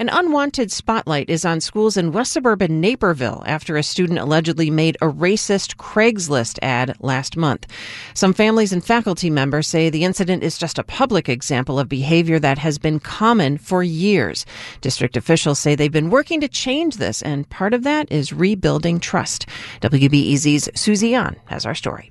An unwanted spotlight is on schools in west suburban Naperville after a student allegedly made a racist Craigslist ad last month. Some families and faculty members say the incident is just a public example of behavior that has been common for years. District officials say they've been working to change this, and part of that is rebuilding trust. WBEZ's Susie An has our story.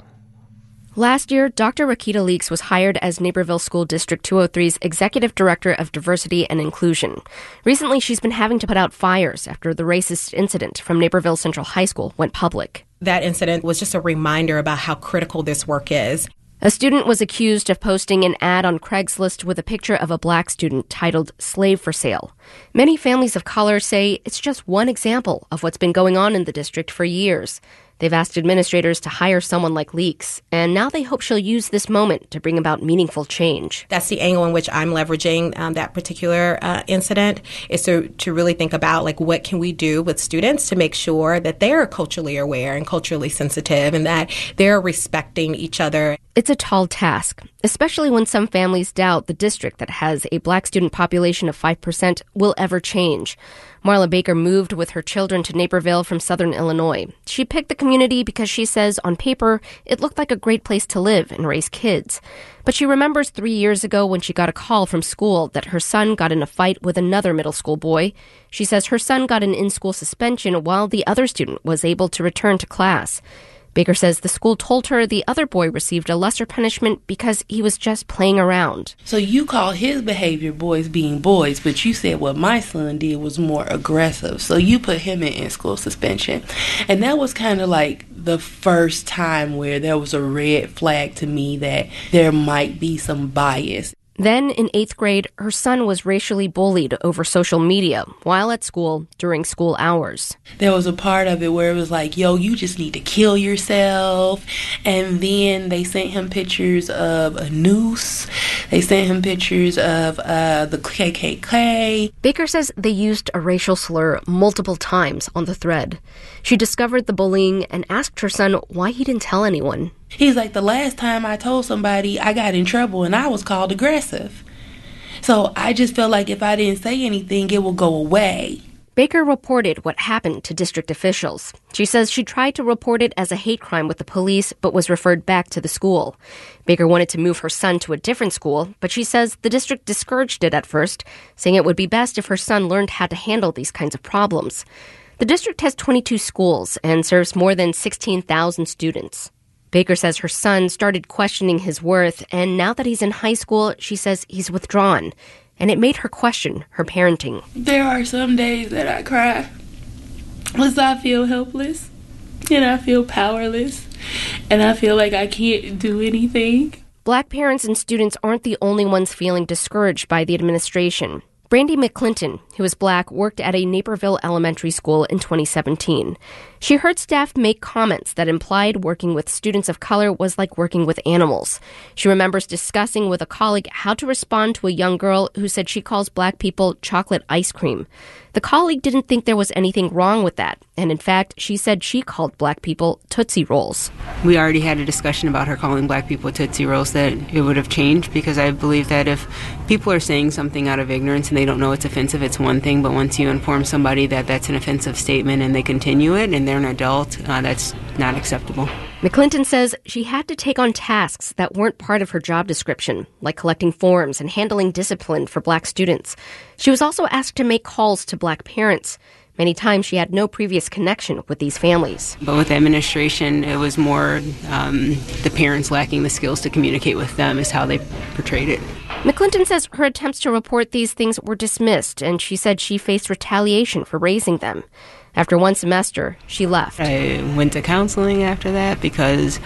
Last year, Dr. Rakita Leeks was hired as Naperville School District 203's Executive Director of Diversity and Inclusion. Recently, she's been having to put out fires after the racist incident from Naperville Central High School went public. That incident was just a reminder about how critical this work is. A student was accused of posting an ad on Craigslist with a picture of a black student titled Slave for Sale. Many families of color say it's just one example of what's been going on in the district for years. They've asked administrators to hire someone like Leeks, and now they hope she'll use this moment to bring about meaningful change. That's the angle in which I'm leveraging that particular incident, is to really think about, like, what can we do with students to make sure that they're culturally aware and culturally sensitive and that they're respecting each other. It's a tall task, especially when some families doubt the district that has a black student population of 5% will ever change. Marla Baker moved with her children to Naperville from southern Illinois. She picked the community because she says on paper it looked like a great place to live and raise kids. But she remembers 3 years ago when she got a call from school that her son got in a fight with another middle school boy. She says her son got an in-school suspension while the other student was able to return to class. Baker says the school told her the other boy received a lesser punishment because he was just playing around. So you call his behavior boys being boys, but you said what my son did was more aggressive. So you put him in school suspension. And that was kind of like the first time where there was a red flag to me that there might be some bias. Then, in 8th grade, her son was racially bullied over social media while at school during school hours. There was a part of it where it was like, yo, you just need to kill yourself. And then they sent him pictures of a noose. They sent him pictures of the KKK. Baker says they used a racial slur multiple times on the thread. She discovered the bullying and asked her son why he didn't tell anyone. He's like, the last time I told somebody, I got in trouble and I was called aggressive. So I just felt like if I didn't say anything, it will go away. Baker reported what happened to district officials. She says she tried to report it as a hate crime with the police, but was referred back to the school. Baker wanted to move her son to a different school, but she says the district discouraged it at first, saying it would be best if her son learned how to handle these kinds of problems. The district has 22 schools and serves more than 16,000 students. Baker says her son started questioning his worth, and now that he's in high school, she says he's withdrawn, and it made her question her parenting. There are some days that I cry because I feel helpless, and I feel powerless, and I feel like I can't do anything. Black parents and students aren't the only ones feeling discouraged by the administration. Brandy McClinton, who is black, worked at a Naperville elementary school in 2017. She heard staff make comments that implied working with students of color was like working with animals. She remembers discussing with a colleague how to respond to a young girl who said she calls black people chocolate ice cream. The colleague didn't think there was anything wrong with that, and in fact, she said she called black people Tootsie Rolls. We already had a discussion about her calling black people Tootsie Rolls, that it would have changed, because I believe that if people are saying something out of ignorance and they don't know it's offensive, it's one thing, but once you inform somebody that that's an offensive statement and they continue it and they're an adult, that's not acceptable. McClinton says she had to take on tasks that weren't part of her job description, like collecting forms and handling discipline for black students. She was also asked to make calls to black parents. Many times she had no previous connection with these families. But with administration, it was more the parents lacking the skills to communicate with them is how they portrayed it. McClinton says her attempts to report these things were dismissed, and she said she faced retaliation for raising them. After one semester, she left. I went to counseling after that because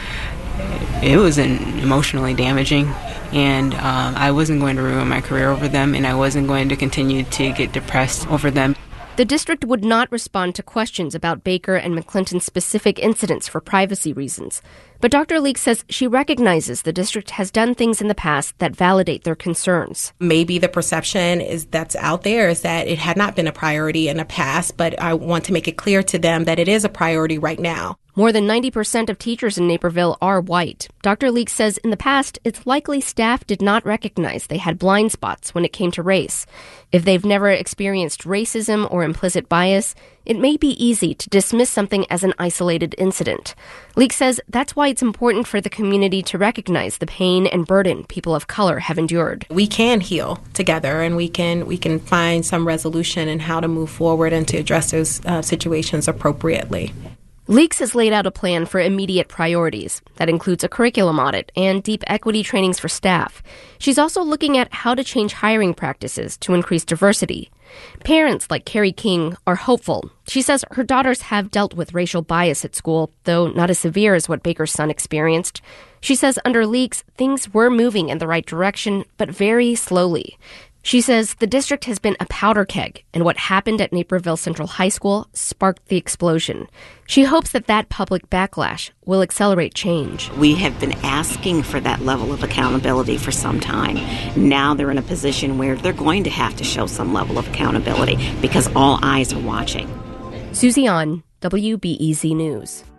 it was emotionally damaging, and I wasn't going to ruin my career over them, and I wasn't going to continue to get depressed over them. The district would not respond to questions about Baker and McClinton's specific incidents for privacy reasons. But Dr. Leeks says she recognizes the district has done things in the past that validate their concerns. Maybe the perception that's out there is that it had not been a priority in the past, but I want to make it clear to them that it is a priority right now. More than 90% of teachers in Naperville are white. Dr. Leeks says in the past, it's likely staff did not recognize they had blind spots when it came to race. If they've never experienced racism or implicit bias, it may be easy to dismiss something as an isolated incident. Leeks says that's why it's important for the community to recognize the pain and burden people of color have endured. We can heal together, and we can find some resolution in how to move forward and to address those situations appropriately. Leeks has laid out a plan for immediate priorities. That includes a curriculum audit and deep equity trainings for staff. She's also looking at how to change hiring practices to increase diversity. Parents like Carrie King are hopeful. She says her daughters have dealt with racial bias at school, though not as severe as what Baker's son experienced. She says under Leeks, things were moving in the right direction, but very slowly. She says the district has been a powder keg, and what happened at Naperville Central High School sparked the explosion. She hopes that public backlash will accelerate change. We have been asking for that level of accountability for some time. Now they're in a position where they're going to have to show some level of accountability because all eyes are watching. Susie An, WBEZ News.